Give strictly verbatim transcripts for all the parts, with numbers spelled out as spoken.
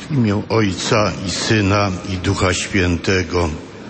W imię Ojca i Syna i Ducha Świętego.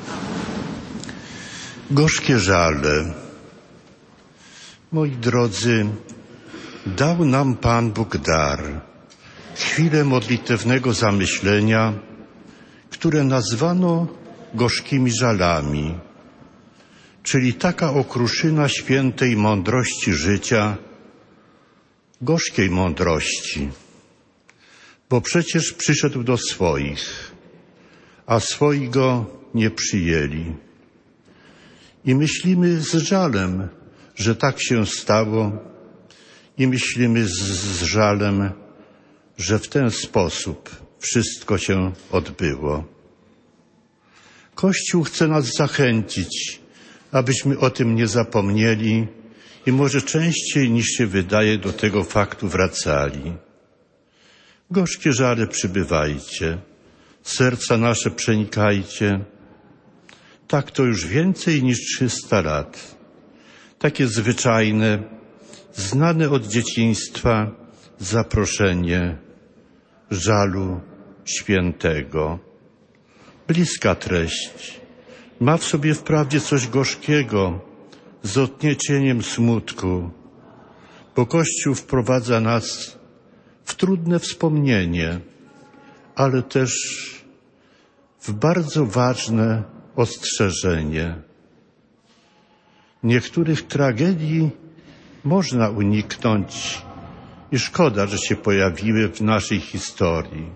Gorzkie żale. Moi drodzy, dał nam Pan Bóg dar, chwilę modlitewnego zamyślenia, które nazwano gorzkimi żalami, czyli taka okruszyna świętej mądrości życia, gorzkiej mądrości, bo przecież przyszedł do swoich, a swoi go nie przyjęli. I myślimy z żalem, że tak się stało, i myślimy z, z żalem, że w ten sposób wszystko się odbyło. Kościół chce nas zachęcić, abyśmy o tym nie zapomnieli i może częściej niż się wydaje do tego faktu wracali. Gorzkie żale przybywajcie, serca nasze przenikajcie. Tak to już więcej niż trzysta lat. Takie zwyczajne, znane od dzieciństwa zaproszenie żalu świętego. Bliska treść. Ma w sobie wprawdzie coś gorzkiego, z odniecieniem smutku, bo Kościół wprowadza nas w trudne wspomnienie, ale też w bardzo ważne ostrzeżenie. Niektórych tragedii można uniknąć i szkoda, że się pojawiły w naszej historii.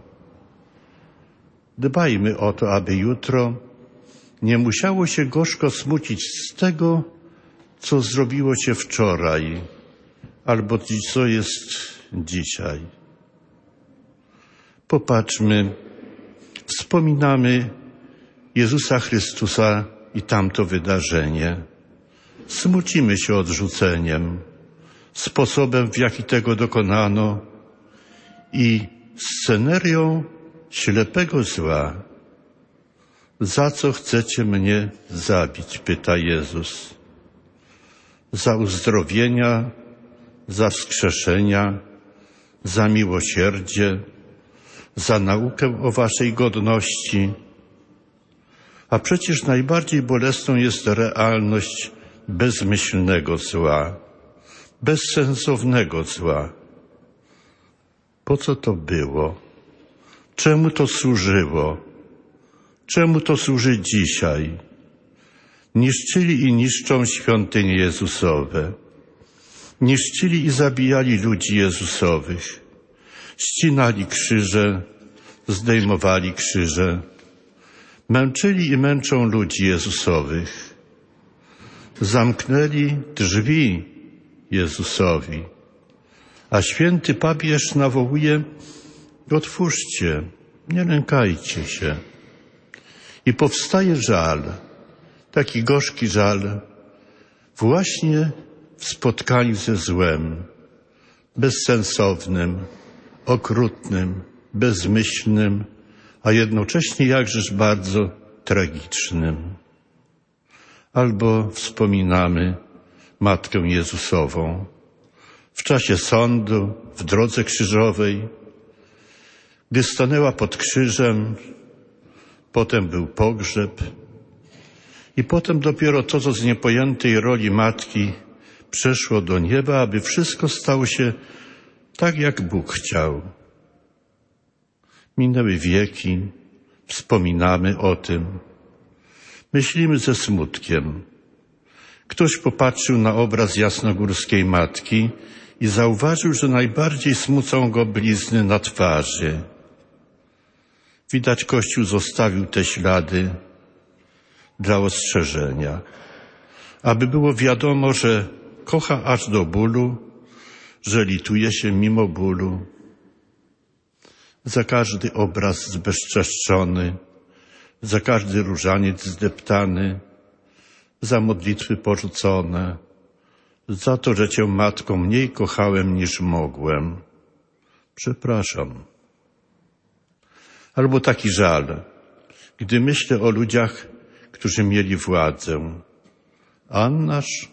Dbajmy o to, aby jutro nie musiało się gorzko smucić z tego, co zrobiło się wczoraj, albo co jest dzisiaj. Popatrzmy, wspominamy Jezusa Chrystusa i tamto wydarzenie. Smucimy się odrzuceniem, sposobem, w jaki tego dokonano i scenerią ślepego zła. Za co chcecie mnie zabić? Pyta Jezus. Za uzdrowienia, za wskrzeszenia, za miłosierdzie, za naukę o waszej godności. A przecież najbardziej bolesną jest realność bezmyślnego zła, bezsensownego zła. Po co to było? Czemu to służyło? Czemu to służy dzisiaj? Niszczyli i niszczą świątynie Jezusowe. Niszczyli i zabijali ludzi Jezusowych. Ścinali krzyże, zdejmowali krzyże. Męczyli i męczą ludzi Jezusowych. Zamknęli drzwi Jezusowi. A święty papież nawołuje: otwórzcie, nie lękajcie się. I powstaje żal, taki gorzki żal, właśnie w spotkaniu ze złem, bezsensownym, okrutnym, bezmyślnym, a jednocześnie jakżeż bardzo tragicznym. Albo wspominamy Matkę Jezusową. W czasie sądu, w drodze krzyżowej, gdy stanęła pod krzyżem, potem był pogrzeb i potem dopiero to, co z niepojętej roli matki przeszło do nieba, aby wszystko stało się tak, jak Bóg chciał. Minęły wieki, wspominamy o tym, myślimy ze smutkiem. Ktoś popatrzył na obraz jasnogórskiej matki i zauważył, że najbardziej smucą go blizny na twarzy. Widać, Kościół zostawił te ślady dla ostrzeżenia, aby było wiadomo, że kocha aż do bólu, że lituje się mimo bólu. Za każdy obraz zbezczeszczony, za każdy różaniec zdeptany, za modlitwy porzucone, za to, że Cię, Matko, mniej kochałem niż mogłem. Przepraszam. Albo taki żal, gdy myślę o ludziach, którzy mieli władzę. Annasz,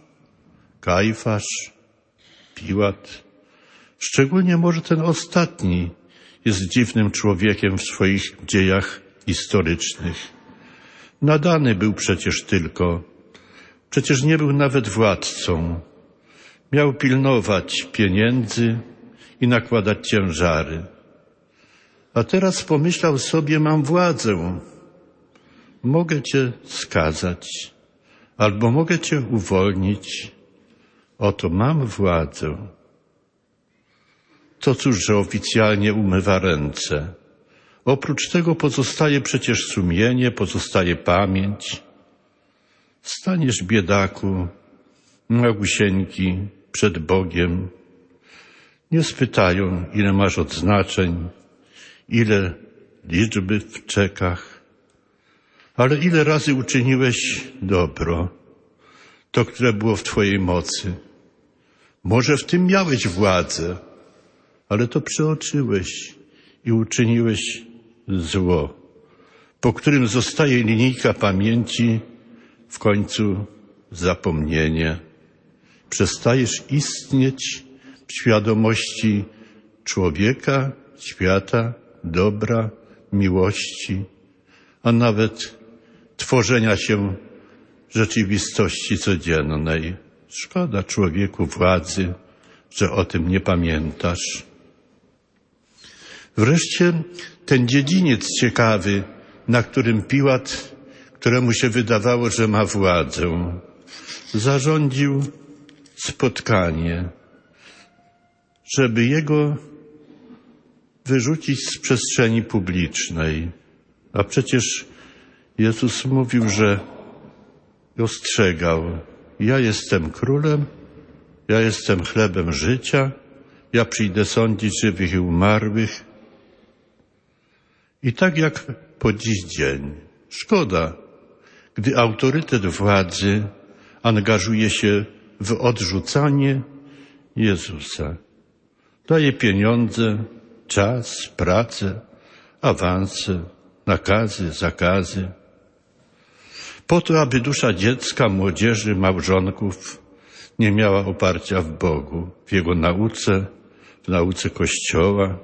Kajfasz, Piłat, szczególnie może ten ostatni, jest dziwnym człowiekiem w swoich dziejach historycznych. Nadany był przecież tylko, przecież nie był nawet władcą. Miał pilnować pieniędzy i nakładać ciężary. A teraz pomyślał sobie, mam władzę. Mogę cię skazać, albo mogę cię uwolnić. Oto mam władzę. To cóż, że oficjalnie umywa ręce. Oprócz tego pozostaje przecież sumienie, pozostaje pamięć. Staniesz, biedaku, Małgusieńki, przed Bogiem. Nie spytają, ile masz odznaczeń, ile liczby w czekach, ale ile razy uczyniłeś dobro, to, które było w twojej mocy. Może w tym miałeś władzę, ale to przeoczyłeś i uczyniłeś zło, po którym zostaje linijka pamięci, w końcu zapomnienie. Przestajesz istnieć w świadomości człowieka, świata, dobra, miłości, a nawet tworzenia się rzeczywistości codziennej. Szkoda, człowieku, władzy, że o tym nie pamiętasz. Wreszcie ten dziedziniec ciekawy, na którym Piłat, któremu się wydawało, że ma władzę, zarządził spotkanie, żeby jego wyrzucić z przestrzeni publicznej. A przecież Jezus mówił, że ostrzegał, ja jestem królem, ja jestem chlebem życia, ja przyjdę sądzić żywych i umarłych. I tak jak po dziś dzień. Szkoda, gdy autorytet władzy angażuje się w odrzucanie Jezusa. Daje pieniądze, czas, pracę, awanse, nakazy, zakazy. Po to, aby dusza dziecka, młodzieży, małżonków nie miała oparcia w Bogu, w Jego nauce, w nauce Kościoła.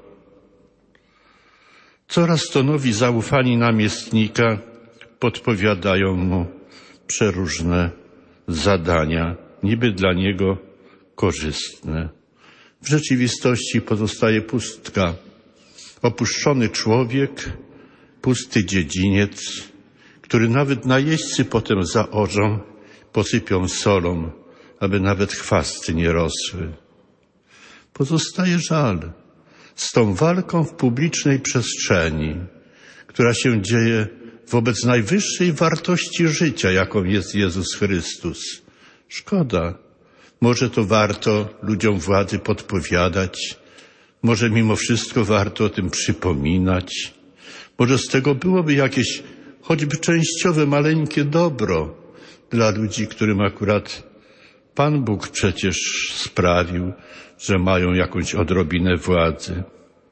Coraz to nowi zaufani namiestnika podpowiadają mu przeróżne zadania, niby dla niego korzystne. W rzeczywistości pozostaje pustka. Opuszczony człowiek, pusty dziedziniec, który nawet najeźdźcy potem zaorzą, posypią solą, aby nawet chwasty nie rosły. Pozostaje żal z tą walką w publicznej przestrzeni, która się dzieje wobec najwyższej wartości życia, jaką jest Jezus Chrystus. Szkoda. Może to warto ludziom władzy podpowiadać, może mimo wszystko warto o tym przypominać, może z tego byłoby jakieś choćby częściowe, maleńkie dobro dla ludzi, którym akurat Pan Bóg przecież sprawił, że mają jakąś odrobinę władzy.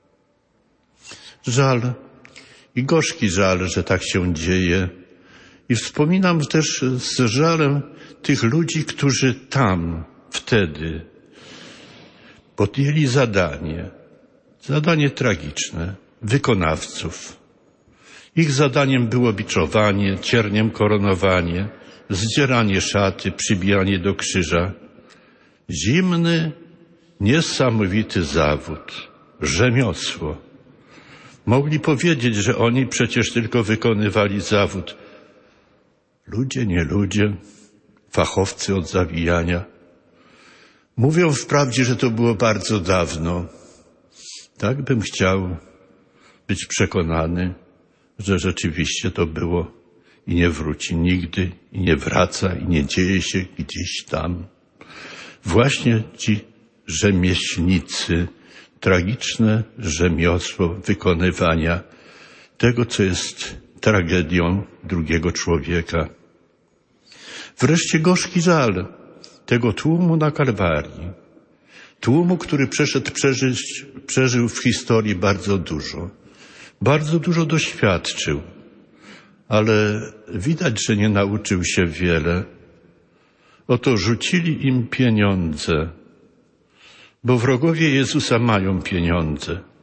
Żal i gorzki żal, że tak się dzieje. I wspominam też z żalem tych ludzi, którzy tam, wtedy podjęli zadanie, zadanie tragiczne, wykonawców. Ich zadaniem było biczowanie, cierniem koronowanie, zdzieranie szaty, przybijanie do krzyża. Zimny, niesamowity zawód, rzemiosło. Mogli powiedzieć, że oni przecież tylko wykonywali zawód. Ludzie, nie ludzie, fachowcy od zawijania. Mówią wprawdzie, że to było bardzo dawno. Tak bym chciał być przekonany, że rzeczywiście to było i nie wróci nigdy, i nie wraca, i nie dzieje się gdzieś tam. Właśnie ci rzemieślnicy, tragiczne rzemiosło wykonywania tego, co jest tragedią drugiego człowieka. Wreszcie gorzki żal tego tłumu na Kalwarii. Tłumu, który przeszedł, przeżyć, przeżył w historii bardzo dużo. Bardzo dużo doświadczył, ale widać, że nie nauczył się wiele. Oto rzucili im pieniądze, bo wrogowie Jezusa mają pieniądze.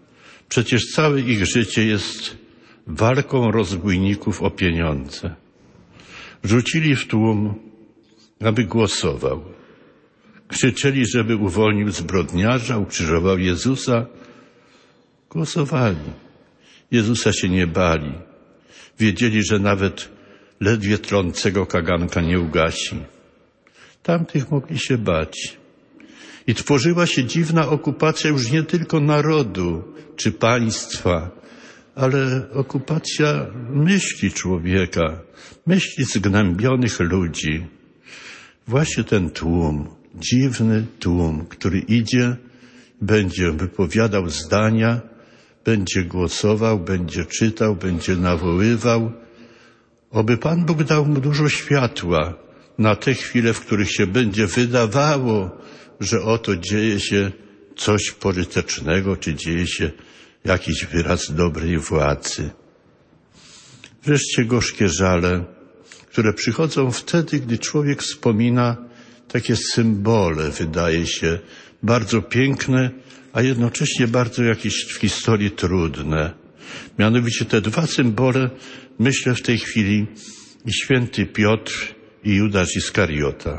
Przecież całe ich życie jest walką rozbójników o pieniądze. Rzucili w tłum, aby głosował. Krzyczeli, żeby uwolnił zbrodniarza, ukrzyżował Jezusa. Głosowali. Jezusa się nie bali. Wiedzieli, że nawet ledwie trącego kaganka nie ugasi. Tamtych mogli się bać. I tworzyła się dziwna okupacja już nie tylko narodu czy państwa, ale okupacja myśli człowieka, myśli zgnębionych ludzi. Właśnie ten tłum, dziwny tłum, który idzie, będzie wypowiadał zdania, będzie głosował, będzie czytał, będzie nawoływał. Oby Pan Bóg dał mu dużo światła na te chwile, w których się będzie wydawało, że oto dzieje się coś pożytecznego, czy dzieje się jakiś wyraz dobrej władzy. Wreszcie gorzkie żale, które przychodzą wtedy, gdy człowiek wspomina takie symbole, wydaje się, bardzo piękne, a jednocześnie bardzo jakieś w historii trudne. Mianowicie te dwa symbole, myślę w tej chwili, i święty Piotr i Judasz Iskariota.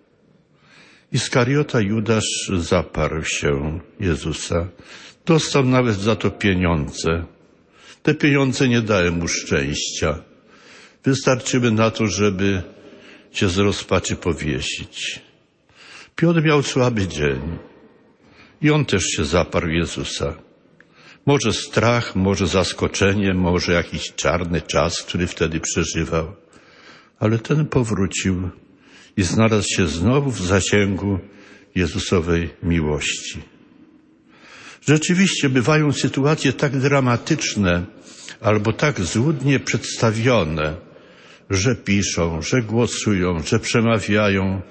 Iskariota, Judasz zaparł się Jezusa. Dostał nawet za to pieniądze. Te pieniądze nie dały mu szczęścia. Wystarczyły na to, żeby się z rozpaczy powiesić. Piotr miał słaby dzień i on też się zaparł Jezusa. Może strach, może zaskoczenie, może jakiś czarny czas, który wtedy przeżywał. Ale ten powrócił i znalazł się znowu w zasięgu Jezusowej miłości. Rzeczywiście bywają sytuacje tak dramatyczne albo tak złudnie przedstawione, że piszą, że głosują, że przemawiają,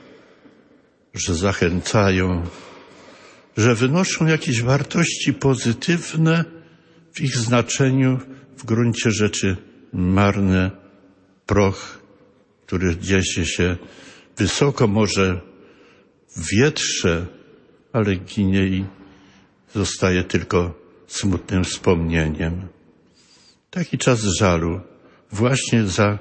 że zachęcają, że wynoszą jakieś wartości pozytywne w ich znaczeniu, w gruncie rzeczy marny proch, który niesie się wysoko, może w wietrze, ale ginie i zostaje tylko smutnym wspomnieniem. Taki czas żalu właśnie za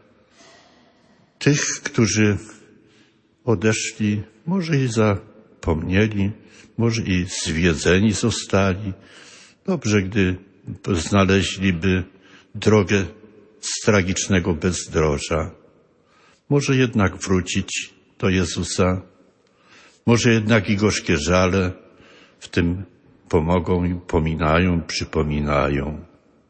tych, którzy odeszli, może i zapomnieli, może i zwiedzeni zostali. Dobrze, gdy znaleźliby drogę z tragicznego bezdroża. Może jednak wrócić do Jezusa. Może jednak i gorzkie żale w tym pomogą im, pominają, przypominają.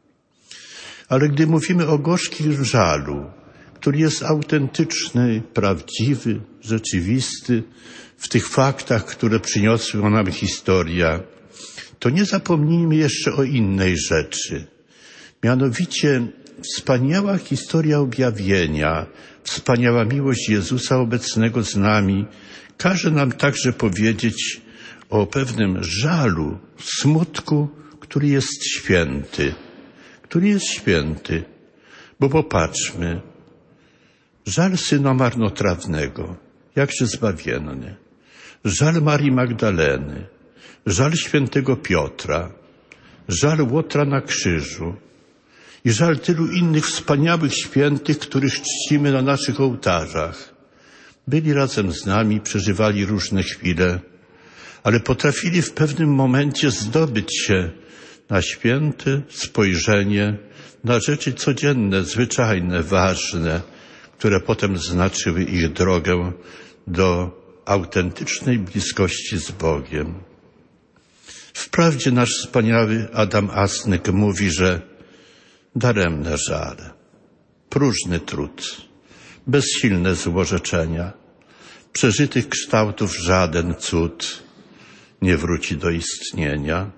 Ale gdy mówimy o gorzkim żalu, który jest autentyczny, prawdziwy, rzeczywisty, w tych faktach, które przyniosła nam historia, to nie zapomnijmy jeszcze o innej rzeczy. Mianowicie wspaniała historia objawienia, wspaniała miłość Jezusa obecnego z nami każe nam także powiedzieć o pewnym żalu, smutku, który jest święty. Który jest święty. Bo popatrzmy, żal syna marnotrawnego, jakże zbawienny. Żal Marii Magdaleny, żal świętego Piotra, żal Łotra na krzyżu i żal tylu innych wspaniałych świętych, których czcimy na naszych ołtarzach. Byli razem z nami, przeżywali różne chwile, ale potrafili w pewnym momencie zdobyć się na święte spojrzenie, na rzeczy codzienne, zwyczajne, ważne, które potem znaczyły ich drogę do autentycznej bliskości z Bogiem. Wprawdzie nasz wspaniały Adam Asnyk mówi, że daremne żale, próżny trud, bezsilne złorzeczenia, przeżytych kształtów żaden cud nie wróci do istnienia.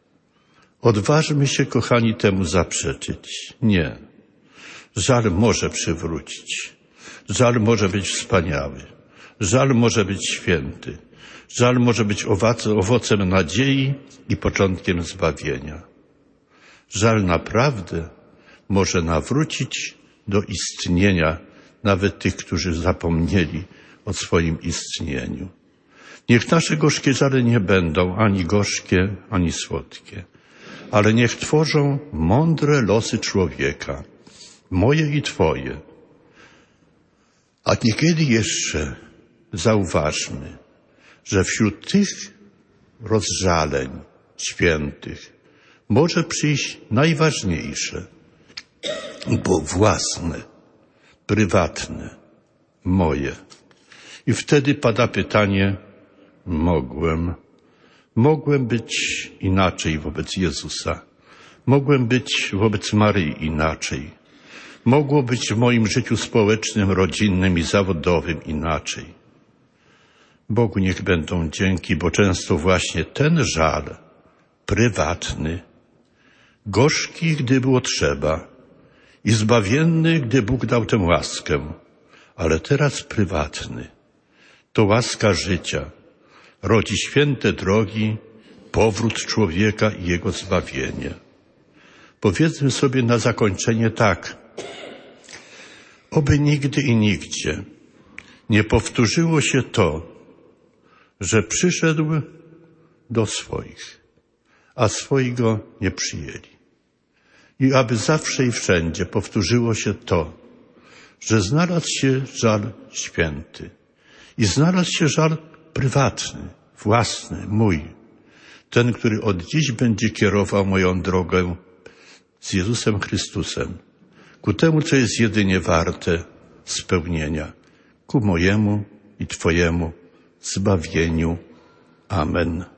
Odważmy się, kochani, temu zaprzeczyć. Nie. Żal może przywrócić. Żal może być wspaniały. Żal może być święty. Żal może być owocem nadziei i początkiem zbawienia. Żal naprawdę może nawrócić do istnienia nawet tych, którzy zapomnieli o swoim istnieniu. Niech nasze gorzkie żale nie będą ani gorzkie, ani słodkie, ale niech tworzą mądre losy człowieka, moje i Twoje. A niekiedy jeszcze zauważmy, że wśród tych rozżaleń świętych może przyjść najważniejsze, bo własne, prywatne, moje. I wtedy pada pytanie, mogłem, mogłem być inaczej wobec Jezusa. Mogłem być wobec Maryi inaczej. Mogło być w moim życiu społecznym, rodzinnym i zawodowym inaczej. Bogu niech będą dzięki, bo często właśnie ten żal prywatny, gorzki, gdy było trzeba i zbawienny, gdy Bóg dał tę łaskę, ale teraz prywatny, to łaska życia rodzi święte drogi, powrót człowieka i jego zbawienie. Powiedzmy sobie na zakończenie tak, oby nigdy i nigdzie nie powtórzyło się to, że przyszedł do swoich, a swoi go nie przyjęli. I aby zawsze i wszędzie powtórzyło się to, że znalazł się żal święty i znalazł się żal prywatny, własny, mój, ten, który od dziś będzie kierował moją drogę z Jezusem Chrystusem, ku temu, co jest jedynie warte spełnienia, ku mojemu i Twojemu zbawieniu. Amen.